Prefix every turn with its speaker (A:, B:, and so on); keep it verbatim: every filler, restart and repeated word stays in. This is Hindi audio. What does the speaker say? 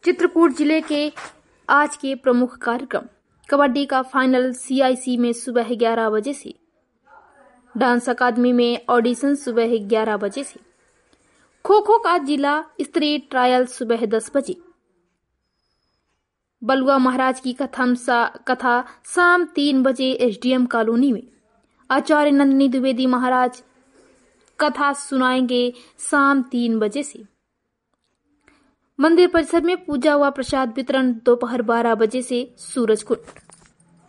A: चित्रकूट जिले के आज के प्रमुख कार्यक्रम कबड्डी का फाइनल सीआईसी में सुबह ग्यारह बजे से, डांस अकादमी में ऑडिशन सुबह ग्यारह बजे से, खो खो का जिला स्तरीय ट्रायल सुबह दस बजे, बलुआ महाराज की कथा कथा शाम तीन बजे एसडीएम कॉलोनी में, आचार्य नंदिनी द्विवेदी महाराज कथा सुनाएंगे शाम तीन बजे से। मंदिर परिसर में पूजा व प्रसाद वितरण दोपहर बारह बजे से सूरजकुंड।